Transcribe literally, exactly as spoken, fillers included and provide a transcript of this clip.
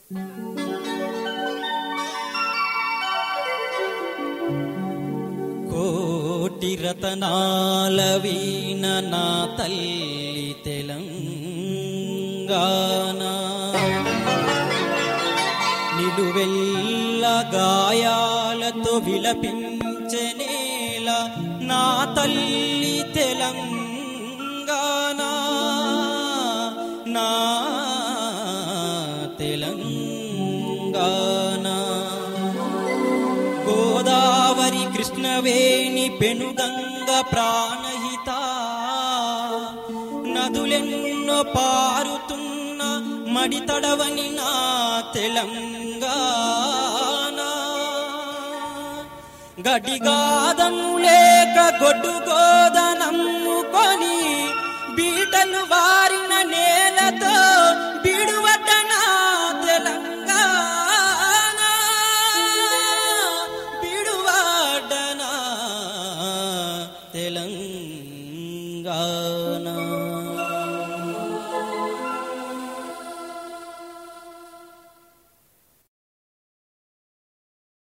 కోటి రతనాల వీణ నా తల్లి తెలంగాణ, నిలువెల్ల గాయాలతో విలపించెనేల నా తల్లి తెలంగాణ, నా తెలంగాణ. గోదావరి కృష్ణవేణి పెనుగంగ ప్రాణహిత, నదులెన్నో పారుతున్న మడితడవని నా తెలంగాణ. గడిగాదము లేక గొడ్డు గోదనమ్ముకొని బీటలు వారిన నేలతో బిడువట నా తెలంగాణ, బిడువట నా తెలంగాణ.